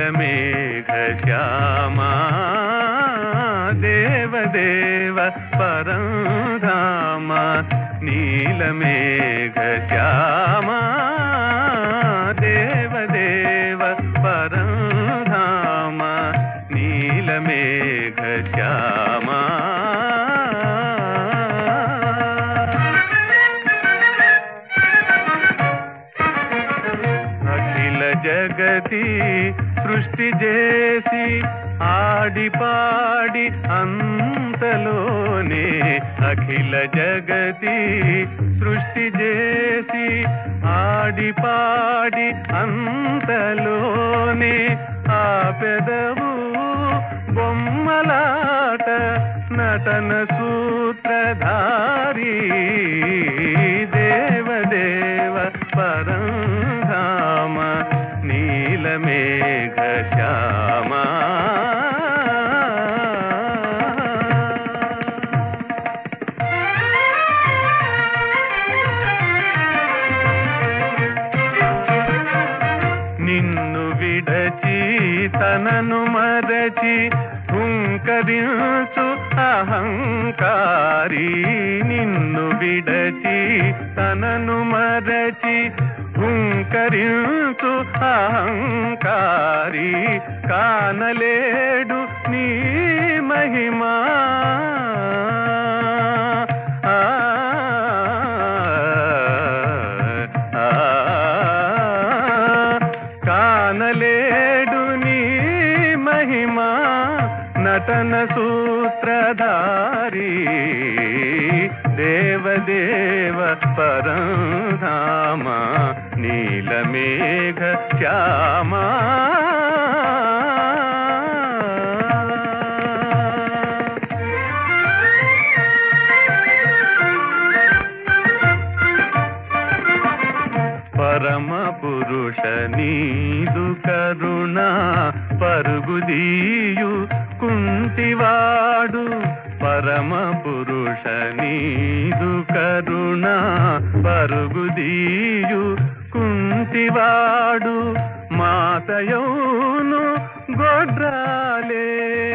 నీలమేఘ శ్యామా దేవదేవ పరంధామ నీలమేఘ శ్యామా దేవదేవ పరంధామ నీలమేఘ శ్యామా జగతి సృష్టి చేసి ఆడి పాడి అంతలోనే అఖిల జగతి సృష్టి చేసి ఆడి పాడి అంతలోనే ఆ పెదవు బొమ్మలాట నటన సూత్రధారి దేవదేవ పరంధామ నీలమేఘ శ్యామా నిన్ను విడచి తనను మరచి హుంకరించు అహంకారి నిన్ను విడచి తనను మరచి హుంకరించు అహంకారి కానలేడు నీ మహిమా కానలేడు నీ మహిమా నటన సూత్రధారి దేవదేవ పరంధామ నీలమేఘ శ్యామా పరమ పురుష నీదు కరుణ పరుగుదీయు కుంటివాడు పరమ పురుష నీదు కరుణ పరుగుదీయు కుంటివాడు మాతయౌను గొడ్రాలే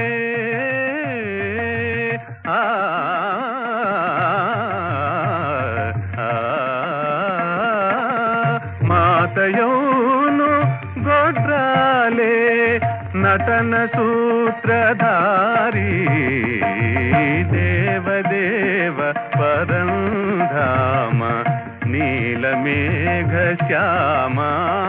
మాతయౌను గొడ్రాలే నటన సూత్రధారి దేవదేవ పరంధామ నీలమేఘ శ్యామా